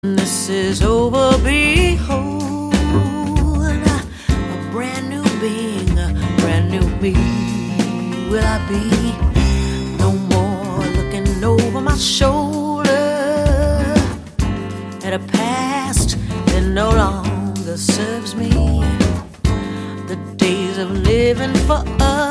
This is over, behold, a brand new being, a brand new me will I be. No more looking over my shoulder at a past that no longer serves me. The days of living for us